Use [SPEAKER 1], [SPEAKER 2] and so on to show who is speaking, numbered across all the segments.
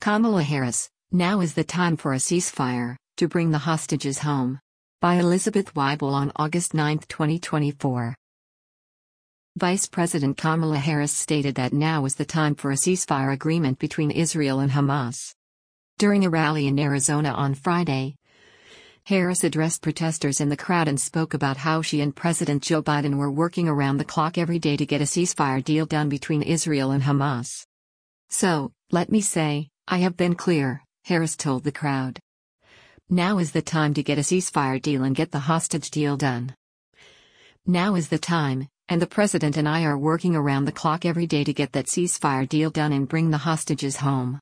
[SPEAKER 1] Kamala Harris, now is the time for a ceasefire, to bring the hostages home. By Elizabeth Weibel on August 9, 2024. Vice President Kamala Harris stated that now is the time for a ceasefire agreement between Israel and Hamas. During a rally in Arizona on Friday, Harris addressed protesters in the crowd and spoke about how she and President Joe Biden were working around the clock every day to get a ceasefire deal done between Israel and Hamas. So, let me say, I have been clear, Harris told the crowd. Now is the time to get a ceasefire deal and get the hostage deal done. Now is the time, and the president and I are working around the clock every day to get that ceasefire deal done and bring the hostages home.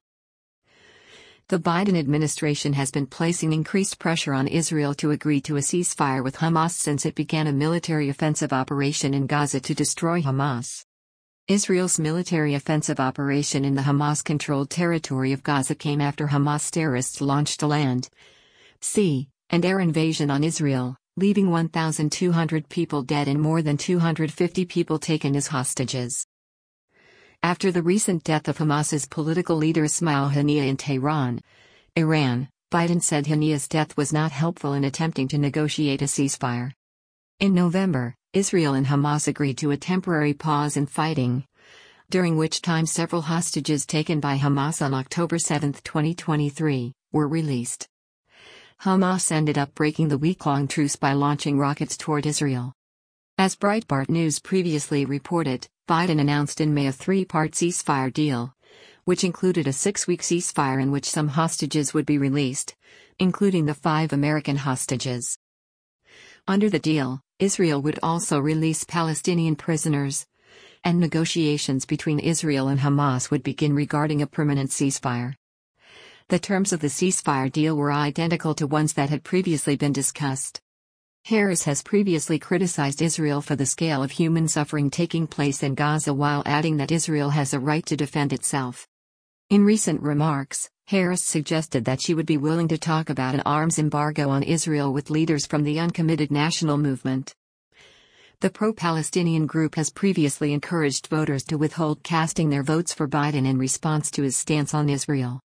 [SPEAKER 1] The Biden administration has been placing increased pressure on Israel to agree to a ceasefire with Hamas since it began a military offensive operation in Gaza to destroy Hamas. Israel's military offensive operation in the Hamas-controlled territory of Gaza came after Hamas terrorists launched a land, sea, and air invasion on Israel, leaving 1,200 people dead and more than 250 people taken as hostages. After the recent death of Hamas's political leader Ismail Haniyeh in Tehran, Iran, Biden said Haniyeh's death was not helpful in attempting to negotiate a ceasefire. In November, Israel and Hamas agreed to a temporary pause in fighting, during which time several hostages taken by Hamas on October 7, 2023, were released. Hamas ended up breaking the week-long truce by launching rockets toward Israel. As Breitbart News previously reported, Biden announced in May a three-part ceasefire deal, which included a 6-week ceasefire in which some hostages would be released, including the 5 American hostages. Under the deal, Israel would also release Palestinian prisoners, and negotiations between Israel and Hamas would begin regarding a permanent ceasefire. The terms of the ceasefire deal were identical to ones that had previously been discussed. Harris has previously criticized Israel for the scale of human suffering taking place in Gaza while adding that Israel has a right to defend itself. In recent remarks, Harris suggested that she would be willing to talk about an arms embargo on Israel with leaders from the Uncommitted National Movement. The pro-Palestinian group has previously encouraged voters to withhold casting their votes for Biden in response to his stance on Israel.